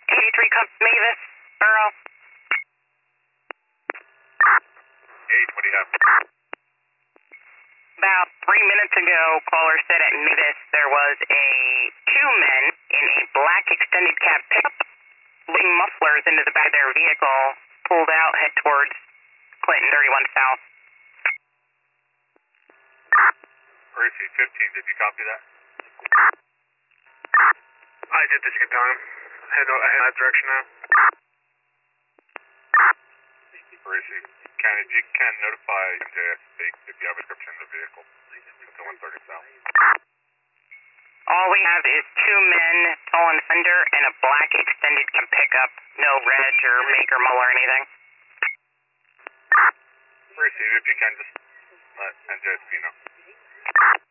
83 comes Mavis, Borough. 8, what do you have? About 3 minutes ago, caller said at Mavis there was two men in a black extended cab pickup loading mufflers into the back of their vehicle, pulled out, head towards Clinton 31 South. Gracie 15, did you copy that? I did the second time. Head that direction now. Gracie, you can notify MJSC if you have a description of the vehicle. It's the 130 South. All we have is two men, tall and slender, and a black extended cab pickup. No reg or make or model or anything. Gracie, if you can just let NJSC know.